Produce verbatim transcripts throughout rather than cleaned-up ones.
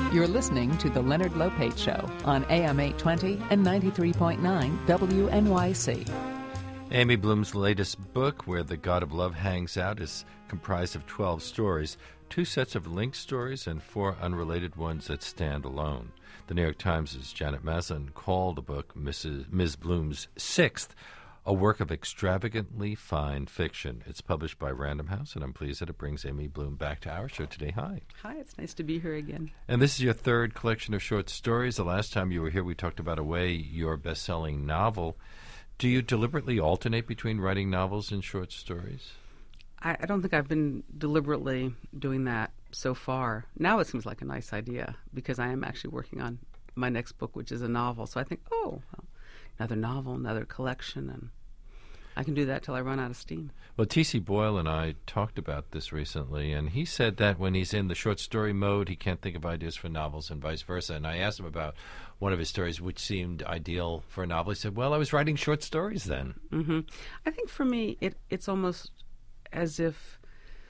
You're listening to The Leonard Lopate Show on A M eight twenty and ninety-three point nine W N Y C. Amy Bloom's latest book, Where the God of Love Hangs Out, is comprised of twelve stories, two sets of linked stories and four unrelated ones that stand alone. The New York Times' Janet Maslin called the book Missus Miz Bloom's sixth, a work of extravagantly fine fiction. It's published by Random House, and I'm pleased that it brings Amy Bloom back to our show today. Hi. Hi, it's nice to be here again. And this is your third collection of short stories. The last time you were here, we talked about Away, your best-selling novel. Do you deliberately alternate between writing novels and short stories? I, I don't think I've been deliberately doing that so far. Now it seems like a nice idea because I am actually working on my next book, which is a novel. So I think, oh, well, another novel, another collection, and I can do that till I run out of steam. Well, T C. Boyle and I talked about this recently, and he said that when he's in the short story mode, he can't think of ideas for novels and vice versa. And I asked him about one of his stories which seemed ideal for a novel. He said, well, I was writing short stories then. Mm-hmm. I think for me, it, it's almost as if,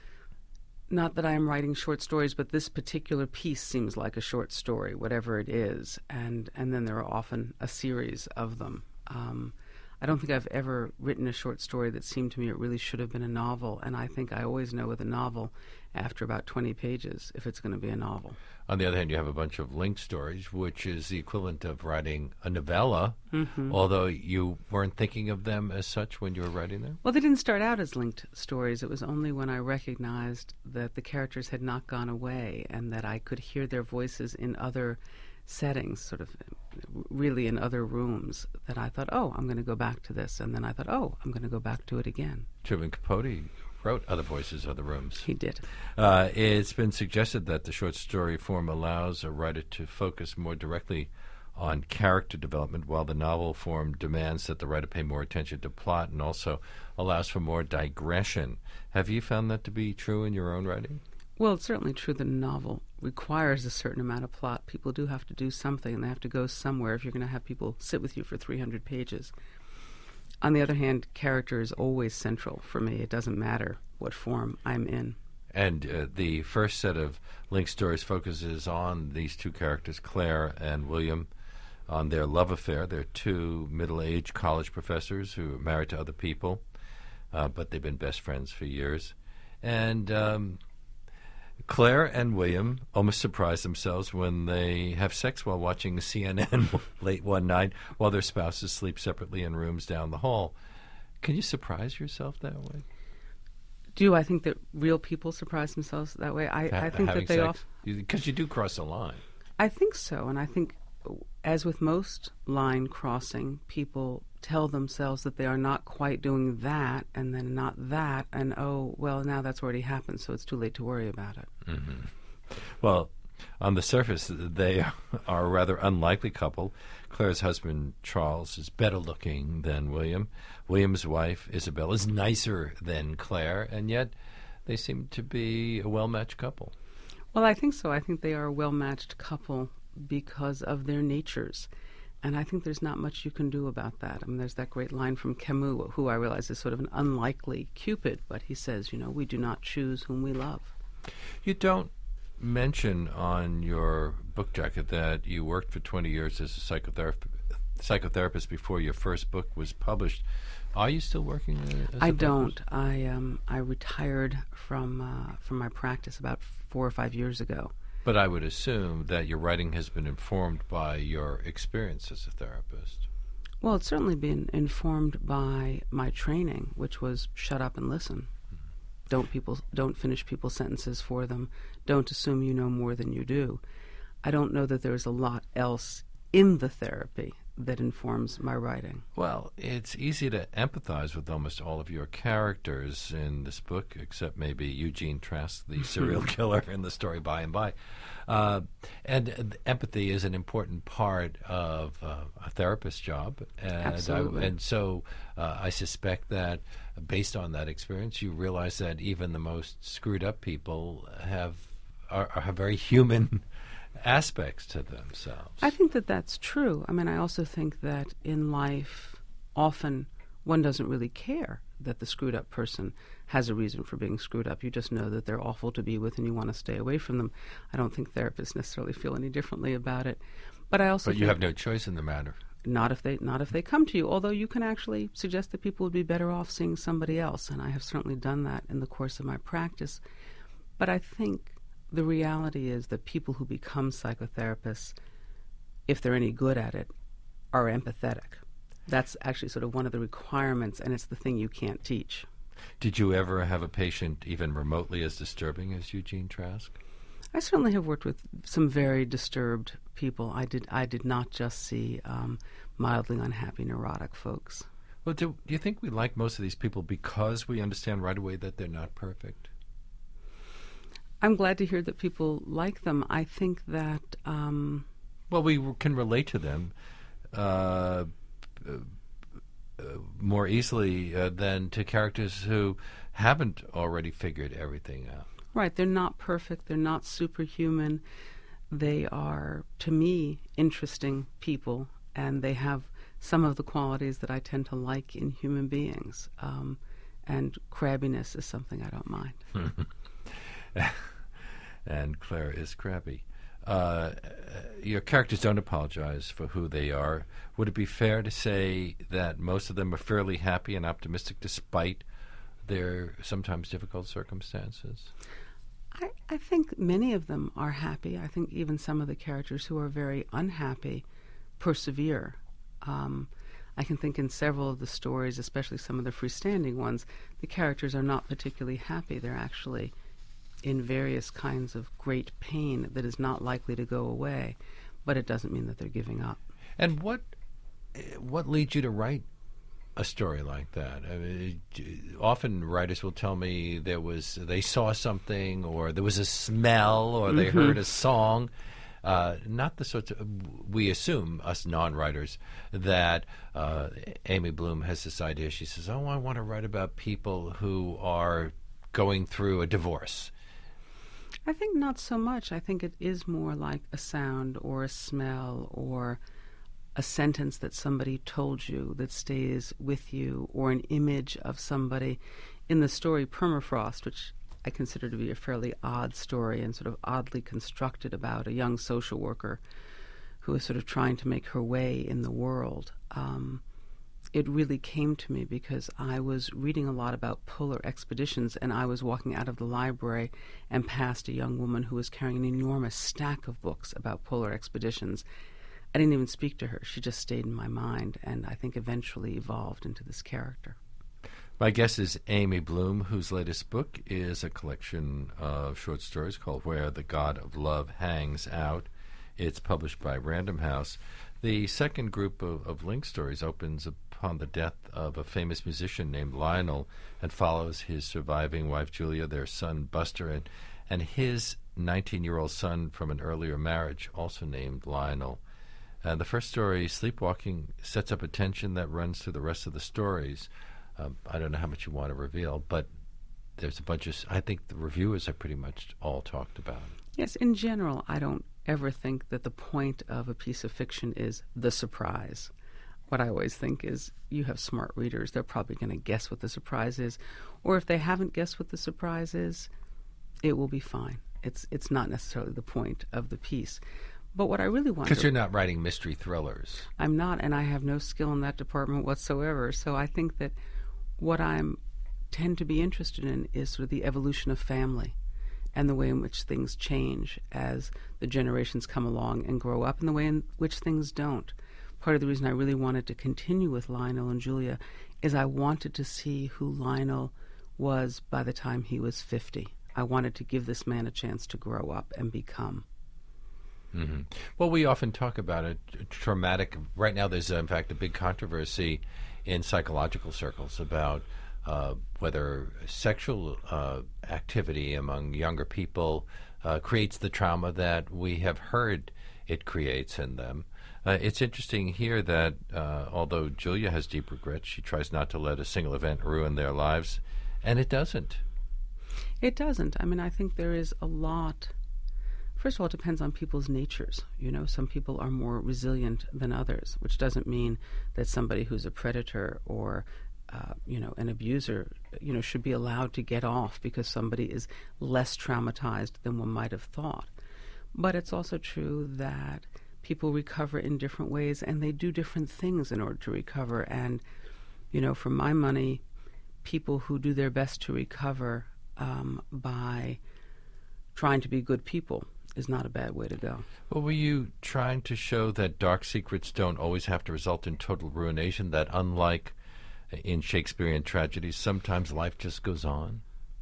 not that I am writing short stories, but this particular piece seems like a short story, whatever it is. And, and then there are often a series of them. Um, I don't think I've ever written a short story that seemed to me it really should have been a novel, and I think I always know with a novel after about twenty pages if it's going to be a novel. On the other hand, you have a bunch of linked stories, which is the equivalent of writing a novella, mm-hmm. although you weren't thinking of them as such when you were writing them? Well, they didn't start out as linked stories. It was only when I recognized that the characters had not gone away and that I could hear their voices in other settings, sort of really in other rooms, that I thought, oh, I'm going to go back to this. And then I thought, oh, I'm going to go back to it again. Truman Capote wrote Other Voices, Other Rooms. He did. Uh, it's been suggested that the short story form allows a writer to focus more directly on character development, while the novel form demands that the writer pay more attention to plot and also allows for more digression. Have you found that to be true in your own writing? Well, it's certainly true that a novel requires a certain amount of plot. People do have to do something, and they have to go somewhere if you're going to have people sit with you for three hundred pages. On the other hand, character is always central for me. It doesn't matter what form I'm in. And uh, the first set of linked stories focuses on these two characters, Claire and William, on their love affair. They're two middle-aged college professors who are married to other people, uh, but they've been best friends for years. And Um, Claire and William almost surprise themselves when they have sex while watching C N N late one night while their spouses sleep separately in rooms down the hall. Can you surprise yourself that way? Do I think that real people surprise themselves that way? I, ha- I think that they sex? Because you do cross a line. I think so, and I think, as with most line crossing, people tell themselves that they are not quite doing that, and then not that, and oh, well, now that's already happened, so it's too late to worry about it. Mm-hmm. Well, on the surface, they are a rather unlikely couple. Claire's husband, Charles, is better looking than William. William's wife, Isabel, is nicer than Claire, and yet they seem to be a well-matched couple. Well, I think so. I think they are a well-matched couple because of their natures. And I think there's not much you can do about that. I mean, there's that great line from Camus, who I realize is sort of an unlikely Cupid, but he says, you know, we do not choose whom we love. You don't mention on your book jacket that you worked for twenty years as a psychotherapist, psychotherapist before your first book was published. Are you still working as I a don't. therapist? I um I retired from uh, from my practice about four or five years ago. But I would assume that your writing has been informed by your experience as a therapist. Well, it's certainly been informed by my training, which was shut up and listen. Mm-hmm. Don't people don't finish people's sentences for them. Don't assume you know more than you do. I don't know that there's a lot else in the therapy that informs my writing. Well, it's easy to empathize with almost all of your characters in this book, except maybe Eugene Trask, the serial killer in the story By and By. Uh, and uh, empathy is an important part of uh, a therapist's job. And Absolutely. I, and so uh, I suspect that based on that experience, you realize that even the most screwed up people have are, are very human aspects to themselves. I think that that's true. I mean, I also think that in life, often one doesn't really care that the screwed up person has a reason for being screwed up. You just know that they're awful to be with and you want to stay away from them. I don't think therapists necessarily feel any differently about it. But I also But you have no choice in the matter. Not if they not if they come to you, although you can actually suggest that people would be better off seeing somebody else, and I have certainly done that in the course of my practice. But I think the reality is that people who become psychotherapists, if they're any good at it, are empathetic. That's actually sort of one of the requirements, and it's the thing you can't teach. Did you ever have a patient even remotely as disturbing as Eugene Trask? I certainly have worked with some very disturbed people. I did I did not just see um, mildly unhappy, neurotic folks. Well, do, do you think we like most of these people because we understand right away that they're not perfect? I'm glad to hear that people like them. I think that... Um, well, we can relate to them uh, uh, more easily uh, than to characters who haven't already figured everything out. Right. They're not perfect. They're not superhuman. They are, to me, interesting people, and they have some of the qualities that I tend to like in human beings. Um, and crabbiness is something I don't mind. And Claire is crabby. Uh, your characters don't apologize for who they are. Would it be fair to say that most of them are fairly happy and optimistic despite their sometimes difficult circumstances? I, I think many of them are happy. I think even some of the characters who are very unhappy persevere. Um, I can think in several of the stories, especially some of the freestanding ones, the characters are not particularly happy. They're actually in various kinds of great pain that is not likely to go away, but it doesn't mean that they're giving up. And what what leads you to write a story like that? I mean, often writers will tell me there was they saw something, or there was a smell, or they Mm-hmm. heard a song. Uh, not the sorts of, we assume, us non-writers, that uh, Amy Bloom has this idea. She says, oh, I want to write about people who are going through a divorce. I think not so much. I think it is more like a sound or a smell or a sentence that somebody told you that stays with you, or an image of somebody. In the story Permafrost, which I consider to be a fairly odd story and sort of oddly constructed about a young social worker who is sort of trying to make her way in the world, um, it really came to me because I was reading a lot about polar expeditions, and I was walking out of the library and past a young woman who was carrying an enormous stack of books about polar expeditions. I didn't even speak to her. She just stayed in my mind, and I think eventually evolved into this character. My guest is Amy Bloom, whose latest book is a collection of short stories called Where the God of Love Hangs Out. It's published by Random House. The second group of, of Link stories opens upon the death of a famous musician named Lionel and follows his surviving wife, Julia, their son, Buster, and, and his nineteen-year-old son from an earlier marriage, also named Lionel. Uh, the first story, Sleepwalking, sets up a tension that runs through the rest of the stories. Um, I don't know how much you want to reveal, but there's a bunch of, I think the reviewers have pretty much all talked about it. Yes, in general, I don't ever think that the point of a piece of fiction is the surprise. What I always think is you have smart readers. They're probably going to guess what the surprise is. Or if they haven't guessed what the surprise is, it will be fine. It's it's not necessarily the point of the piece. But what I really want to... Because you're not writing mystery thrillers. I'm not, and I have no skill in that department whatsoever. So I think that what I tend to be interested in is sort of the evolution of family and the way in which things change as the generations come along and grow up, and the way in which things don't. Part of the reason I really wanted to continue with Lionel and Julia is I wanted to see who Lionel was by the time he was fifty. I wanted to give this man a chance to grow up and become. Mm-hmm. Well, we often talk about it, traumatic. Right now there's, uh, in fact, a big controversy in psychological circles about uh, whether sexual uh, activity among younger people uh, creates the trauma that we have heard it creates in them. Uh, it's interesting here that uh, although Julia has deep regrets, she tries not to let a single event ruin their lives, and it doesn't. It doesn't. I mean, I think there is a lot... First of all, it depends on people's natures. You know, some people are more resilient than others, which doesn't mean that somebody who's a predator or uh, you know, an abuser, you know, should be allowed to get off because somebody is less traumatized than one might have thought. But it's also true that people recover in different ways, and they do different things in order to recover. And, you know, for my money, people who do their best to recover um, by trying to be good people is not a bad way to go. Well, were you trying to show that dark secrets don't always have to result in total ruination, that unlike in Shakespearean tragedies, sometimes life just goes on?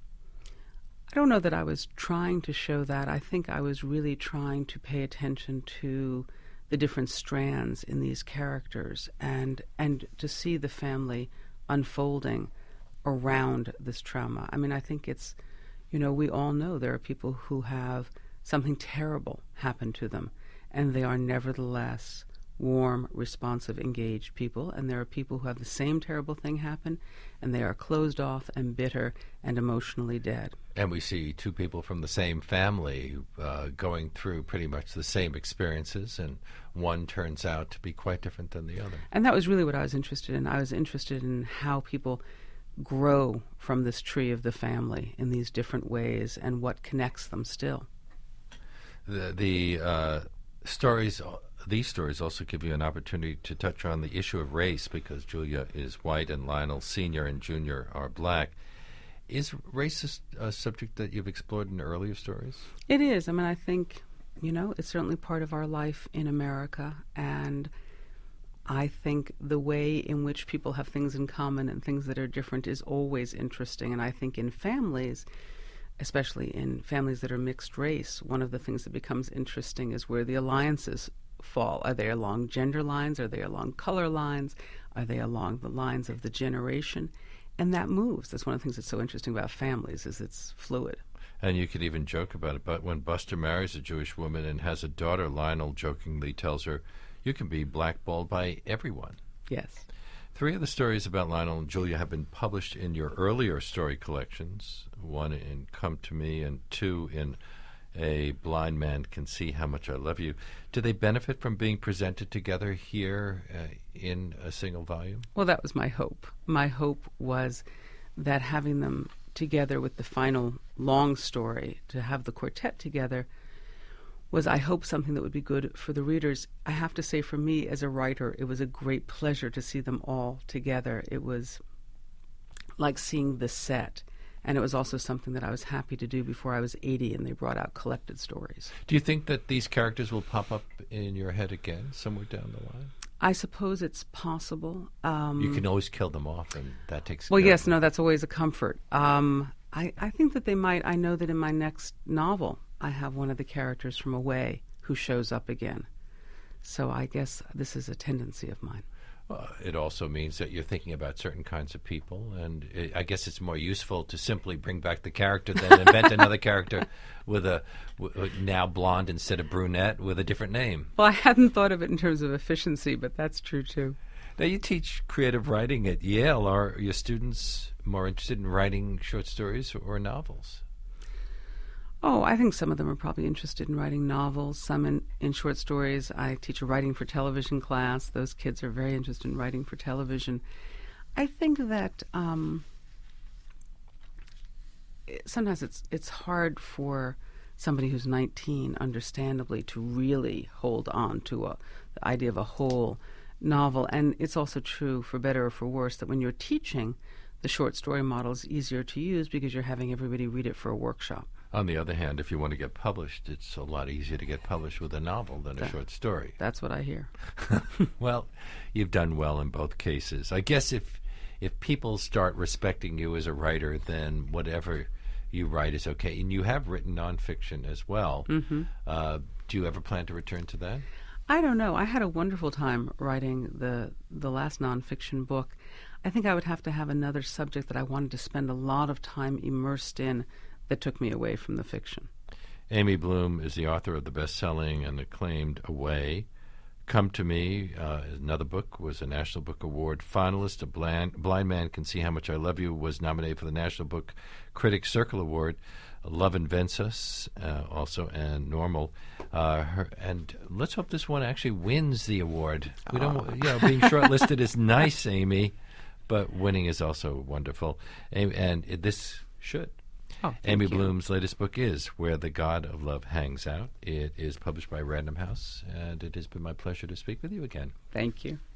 I don't know that I was trying to show that. I think I was really trying to pay attention to the different strands in these characters and and to see the family unfolding around this trauma. I mean, I think it's, you know, we all know there are people who have something terrible happen to them, and they are nevertheless warm, responsive, engaged people. And there are people who have the same terrible thing happen, and they are closed off and bitter and emotionally dead. And we see two people from the same family uh, going through pretty much the same experiences, and one turns out to be quite different than the other. And that was really what I was interested in. I was interested in how people grow from this tree of the family in these different ways and what connects them still. The, the uh, stories... These stories also give you an opportunity to touch on the issue of race, because Julia is white and Lionel Senior and Junior are black. Is race a, a subject that you've explored in earlier stories? It is. I mean, I think, you know, it's certainly part of our life in America, and I think the way in which people have things in common and things that are different is always interesting. And I think in families, especially in families that are mixed race, one of the things that becomes interesting is where the alliances fall. Are they along gender lines? Are they along color lines? Are they along the lines of the generation? And that moves. That's one of the things that's so interesting about families, is it's fluid. And you could even joke about it, but when Buster marries a Jewish woman and has a daughter, Lionel jokingly tells her, you can be blackballed by everyone. Yes. Three of the stories about Lionel and Julia have been published in your earlier story collections, one in Come to Me and two in A Blind Man Can See How Much I Love You. Do they benefit from being presented together here uh, in a single volume? Well, that was my hope. My hope was that having them together with the final long story, to have the quartet together, was, I hope, something that would be good for the readers. I have to say, for me as a writer, it was a great pleasure to see them all together. It was like seeing the set. And it was also something that I was happy to do before I was eighty and they brought out collected stories. Do you think that these characters will pop up in your head again somewhere down the line? I suppose it's possible. Um, you can always kill them off, and that takes Well, care yes, of them. no, that's always a comfort. Um, I, I think that they might. I know that in my next novel, I have one of the characters from Away who shows up again. So I guess this is a tendency of mine. Well, it also means that you're thinking about certain kinds of people, and it, I guess it's more useful to simply bring back the character than invent another character with a w- now blonde instead of brunette with a different name. Well, I hadn't thought of it in terms of efficiency, but that's true too. Now, you teach creative writing at Yale. Are your students more interested in writing short stories or novels? Oh, I think some of them are probably interested in writing novels, some in, in short stories. I teach a writing for television class. Those kids are very interested in writing for television. I think that um, it, sometimes it's it's hard for somebody who's nineteen, understandably, to really hold on to a, the idea of a whole novel. And it's also true, for better or for worse, that when you're teaching, the short story model is easier to use because you're having everybody read it for a workshop. On the other hand, if you want to get published, it's a lot easier to get published with a novel than that, a short story. That's what I hear. Well, you've done well in both cases. I guess if if people start respecting you as a writer, then whatever you write is okay. And you have written nonfiction as well. Mm-hmm. Uh, do you ever plan to return to that? I don't know. I had a wonderful time writing the the last nonfiction book. I think I would have to have another subject that I wanted to spend a lot of time immersed in that took me away from the fiction. Amy Bloom is the author of the best-selling and acclaimed Away. Come to Me, uh, another book, was a National Book Award finalist. A blind, blind Man Can See How Much I Love You was nominated for the National Book Critics Circle Award. Love Invents Us, uh, also, and Normal. Uh, her, and let's hope this one actually wins the award. We don't, you know, being shortlisted is nice, Amy, but winning is also wonderful. And, and it, this should. Oh, thank Amy you. Bloom's latest book is Where the God of Love Hangs Out. It is published by Random House, and it has been my pleasure to speak with you again. Thank you.